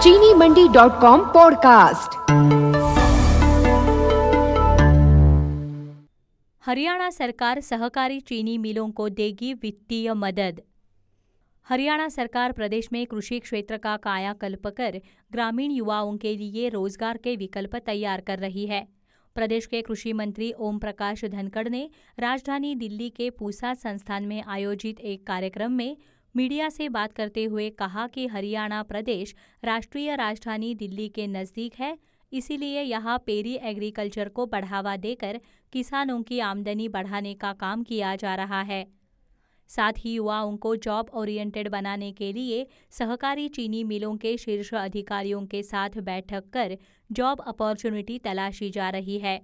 चीनी मंडी.com पॉडकास्ट। हरियाणा सरकार सहकारी चीनी मिलों को देगी वित्तीय मदद। हरियाणा सरकार प्रदेश में कृषि क्षेत्र का कायाकल्प कर ग्रामीण युवाओं के लिए रोजगार के विकल्प तैयार कर रही है। प्रदेश के कृषि मंत्री ओम प्रकाश धनखड़ ने राजधानी दिल्ली के पूसा संस्थान में आयोजित एक कार्यक्रम में मीडिया से बात करते हुए कहा कि हरियाणा प्रदेश राष्ट्रीय राजधानी दिल्ली के नज़दीक है, इसीलिए यहाँ पेरी एग्रीकल्चर को बढ़ावा देकर किसानों की आमदनी बढ़ाने का काम किया जा रहा है। साथ ही युवाओं को जॉब ओरिएंटेड बनाने के लिए सहकारी चीनी मिलों के शीर्ष अधिकारियों के साथ बैठक कर जॉब अपॉर्चुनिटी तलाशी जा रही है।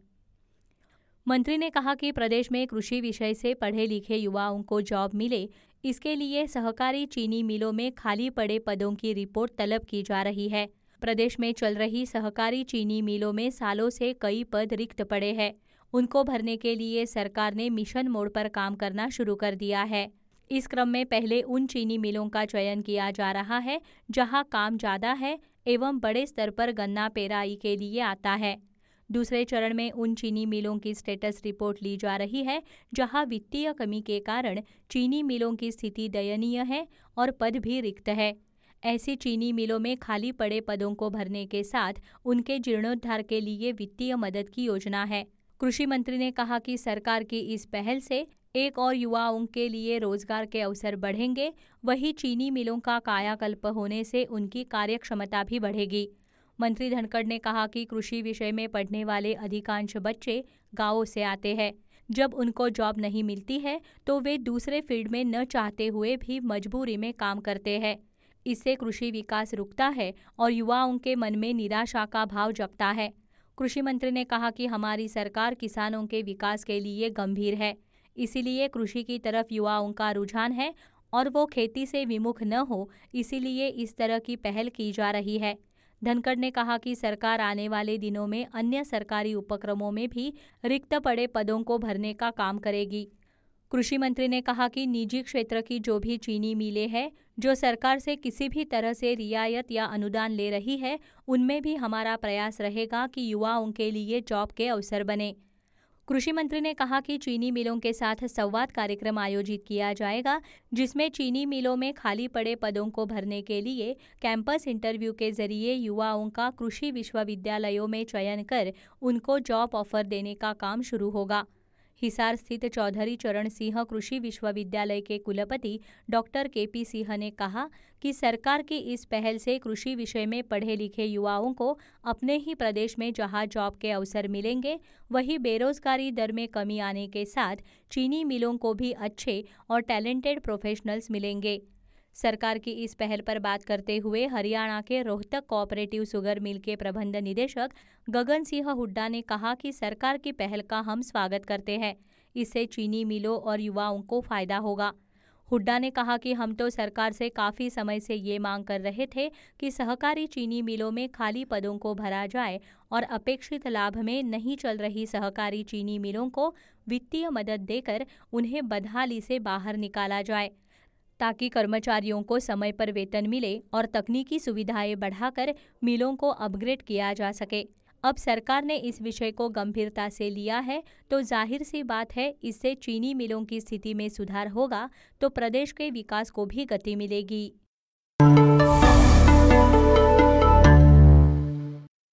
मंत्री ने कहा कि प्रदेश में कृषि विषय से पढ़े लिखे युवाओं को जॉब मिले, इसके लिए सहकारी चीनी मिलों में खाली पड़े पदों की रिपोर्ट तलब की जा रही है। प्रदेश में चल रही सहकारी चीनी मिलों में सालों से कई पद रिक्त पड़े हैं। उनको भरने के लिए सरकार ने मिशन मोड पर काम करना शुरू कर दिया है। इस क्रम में पहले उन चीनी मिलों का चयन किया जा रहा है जहां काम ज़्यादा है एवं बड़े स्तर पर गन्ना पेराई के लिए आता है। दूसरे चरण में उन चीनी मिलों की स्टेटस रिपोर्ट ली जा रही है जहां वित्तीय कमी के कारण चीनी मिलों की स्थिति दयनीय है और पद भी रिक्त है। ऐसी चीनी मिलों में खाली पड़े पदों को भरने के साथ उनके जीर्णोद्धार के लिए वित्तीय मदद की योजना है। कृषि मंत्री ने कहा कि सरकार की इस पहल से एक और युवाओं के लिए रोजगार के अवसर बढ़ेंगे, वहीं चीनी मिलों का कायाकल्प होने से उनकी कार्यक्षमता भी बढ़ेगी। मंत्री धनखड़ ने कहा कि कृषि विषय में पढ़ने वाले अधिकांश बच्चे गांवों से आते हैं। जब उनको जॉब नहीं मिलती है तो वे दूसरे फील्ड में न चाहते हुए भी मजबूरी में काम करते हैं। इससे कृषि विकास रुकता है और युवाओं के मन में निराशा का भाव जगता है। कृषि मंत्री ने कहा कि हमारी सरकार किसानों के विकास के लिए गंभीर है, इसीलिए कृषि की तरफ युवाओं का रुझान है और वो खेती से विमुख न हो, इसीलिए इस तरह की पहल की जा रही है। धनखड़ ने कहा कि सरकार आने वाले दिनों में अन्य सरकारी उपक्रमों में भी रिक्त पड़े पदों को भरने का काम करेगी। कृषि मंत्री ने कहा कि निजी क्षेत्र की जो भी चीनी मिलें हैं जो सरकार से किसी भी तरह से रियायत या अनुदान ले रही है, उनमें भी हमारा प्रयास रहेगा कि युवाओं के लिए जॉब के अवसर बने। कृषि मंत्री ने कहा कि चीनी मिलों के साथ संवाद कार्यक्रम आयोजित किया जाएगा, जिसमें चीनी मिलों में खाली पड़े पदों को भरने के लिए कैंपस इंटरव्यू के जरिए युवाओं का कृषि विश्वविद्यालयों में चयन कर उनको जॉब ऑफर देने का काम शुरू होगा। हिसार स्थित चौधरी चरण सिंह कृषि विश्वविद्यालय के कुलपति डॉक्टर के.पी. सिंह ने कहा कि सरकार की इस पहल से कृषि विषय में पढ़े लिखे युवाओं को अपने ही प्रदेश में जहां जॉब के अवसर मिलेंगे, वहीं बेरोजगारी दर में कमी आने के साथ चीनी मिलों को भी अच्छे और टैलेंटेड प्रोफेशनल्स मिलेंगे। सरकार की इस पहल पर बात करते हुए हरियाणा के रोहतक कोऑपरेटिव शुगर मिल के प्रबंध निदेशक गगन सिंह हुड्डा ने कहा कि सरकार की पहल का हम स्वागत करते हैं। इससे चीनी मिलों और युवाओं को फायदा होगा। हुड्डा ने कहा कि हम तो सरकार से काफ़ी समय से ये मांग कर रहे थे कि सहकारी चीनी मिलों में खाली पदों को भरा जाए और अपेक्षित लाभ में नहीं चल रही सहकारी चीनी मिलों को वित्तीय मदद देकर उन्हें बदहाली से बाहर निकाला जाए, ताकि कर्मचारियों को समय पर वेतन मिले और तकनीकी सुविधाएं बढ़ाकर मिलों को अपग्रेड किया जा सके। अब सरकार ने इस विषय को गंभीरता से लिया है तो जाहिर सी बात है, इससे चीनी मिलों की स्थिति में सुधार होगा तो प्रदेश के विकास को भी गति मिलेगी।